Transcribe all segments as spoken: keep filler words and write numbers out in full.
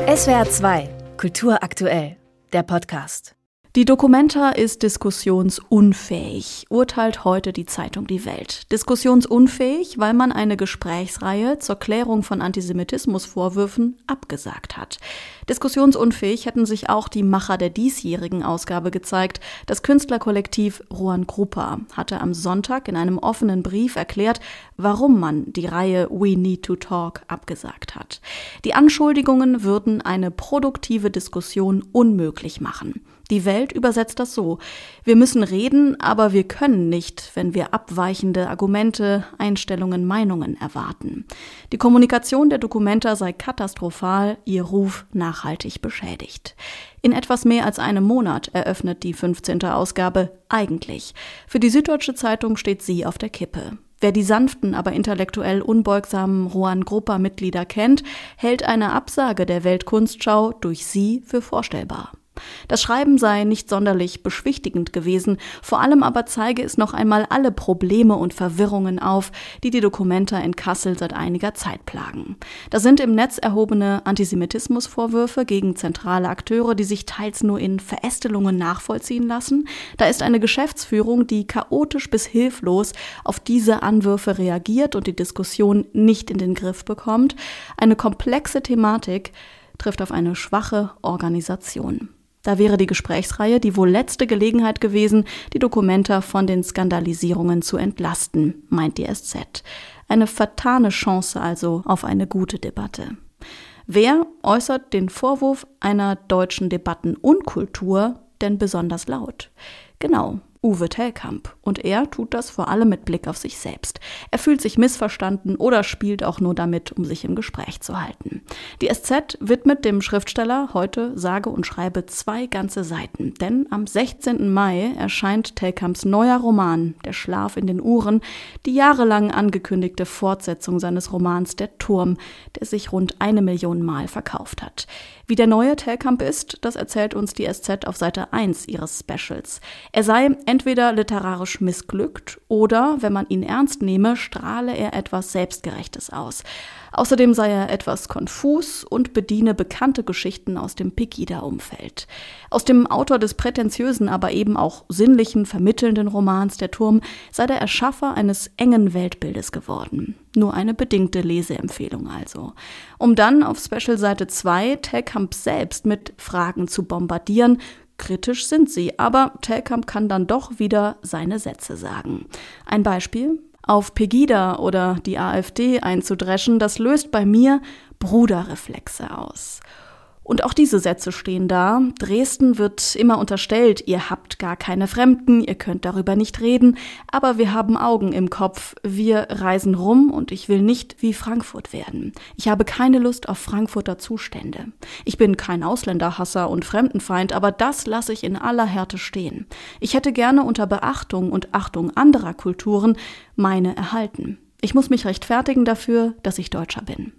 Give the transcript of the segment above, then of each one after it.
S W R zwei, Kultur aktuell, der Podcast. Die Documenta ist diskussionsunfähig, urteilt heute die Zeitung Die Welt. Diskussionsunfähig, weil man eine Gesprächsreihe zur Klärung von Antisemitismusvorwürfen abgesagt hat. Diskussionsunfähig hätten sich auch die Macher der diesjährigen Ausgabe gezeigt. Das Künstlerkollektiv Ruan Grupa hatte am Sonntag in einem offenen Brief erklärt, warum man die Reihe We Need to Talk abgesagt hat. Die Anschuldigungen würden eine produktive Diskussion unmöglich machen. Die Welt übersetzt das so: Wir müssen reden, aber wir können nicht, wenn wir abweichende Argumente, Einstellungen, Meinungen erwarten. Die Kommunikation der Documenta sei katastrophal, ihr Ruf nachhaltig beschädigt. In etwas mehr als einem Monat eröffnet die fünfzehnte Ausgabe Eigentlich. Für die Süddeutsche Zeitung steht sie auf der Kippe. Wer die sanften, aber intellektuell unbeugsamen Ruan Grupa-Mitglieder kennt, hält eine Absage der Weltkunstschau durch sie für vorstellbar. Das Schreiben sei nicht sonderlich beschwichtigend gewesen, vor allem aber zeige es noch einmal alle Probleme und Verwirrungen auf, die die Documenta in Kassel seit einiger Zeit plagen. Da sind im Netz erhobene Antisemitismusvorwürfe gegen zentrale Akteure, die sich teils nur in Verästelungen nachvollziehen lassen. Da ist eine Geschäftsführung, die chaotisch bis hilflos auf diese Anwürfe reagiert und die Diskussion nicht in den Griff bekommt. Eine komplexe Thematik trifft auf eine schwache Organisation. Da wäre die Gesprächsreihe die wohl letzte Gelegenheit gewesen, die Documenta von den Skandalisierungen zu entlasten, meint die S Z. Eine vertane Chance also auf eine gute Debatte. Wer äußert den Vorwurf einer deutschen Debattenunkultur denn besonders laut? Genau, Uwe Tellkamp. Und er tut das vor allem mit Blick auf sich selbst. Er fühlt sich missverstanden oder spielt auch nur damit, um sich im Gespräch zu halten. Die S Z widmet dem Schriftsteller heute sage und schreibe zwei ganze Seiten. Denn am sechzehnten Mai erscheint Tellkamps neuer Roman Der Schlaf in den Uhren, die jahrelang angekündigte Fortsetzung seines Romans Der Turm, der sich rund eine Million Mal verkauft hat. Wie der neue Tellkamp ist, das erzählt uns die S Z auf Seite eins ihres Specials. Er sei entweder literarisch missglückt oder, wenn man ihn ernst nehme, strahle er etwas Selbstgerechtes aus. Außerdem sei er etwas konfus und bediene bekannte Geschichten aus dem Pegida-Umfeld. Aus dem Autor des prätentiösen, aber eben auch sinnlichen, vermittelnden Romans Der Turm sei der Erschaffer eines engen Weltbildes geworden. Nur eine bedingte Leseempfehlung also. Um dann auf Special Seite zwei Tellkamp selbst mit Fragen zu bombardieren. Kritisch sind sie, aber Tellkamp kann dann doch wieder seine Sätze sagen. Ein Beispiel: Auf Pegida oder die AfD einzudreschen, das löst bei mir Bruderreflexe aus. Und auch diese Sätze stehen da. Dresden wird immer unterstellt, ihr habt gar keine Fremden, ihr könnt darüber nicht reden, aber wir haben Augen im Kopf, wir reisen rum und ich will nicht wie Frankfurt werden. Ich habe keine Lust auf Frankfurter Zustände. Ich bin kein Ausländerhasser und Fremdenfeind, aber das lasse ich in aller Härte stehen. Ich hätte gerne unter Beachtung und Achtung anderer Kulturen meine erhalten. Ich muss mich rechtfertigen dafür, dass ich Deutscher bin.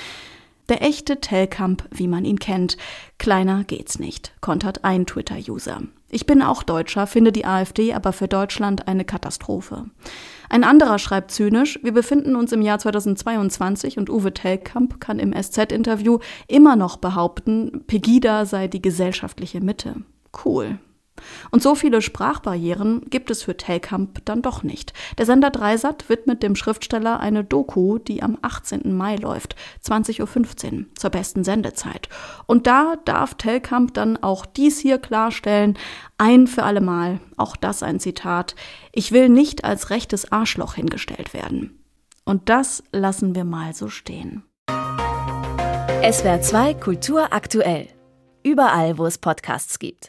Der echte Tellkamp, wie man ihn kennt. Kleiner geht's nicht, kontert ein Twitter-User. Ich bin auch Deutscher, finde die AfD aber für Deutschland eine Katastrophe. Ein anderer schreibt zynisch: Wir befinden uns im Jahr zweitausendzweiundzwanzig und Uwe Tellkamp kann im S Z-Interview immer noch behaupten, Pegida sei die gesellschaftliche Mitte. Cool. Und so viele Sprachbarrieren gibt es für Tellkamp dann doch nicht. Der Sender Dreisat widmet dem Schriftsteller eine Doku, die am achtzehnten Mai läuft, zwanzig Uhr fünfzehn, zur besten Sendezeit. Und da darf Tellkamp dann auch dies hier klarstellen, ein für alle Mal, auch das ein Zitat: Ich will nicht als rechtes Arschloch hingestellt werden. Und das lassen wir mal so stehen. S W R zwei Kultur aktuell. Überall, wo es Podcasts gibt.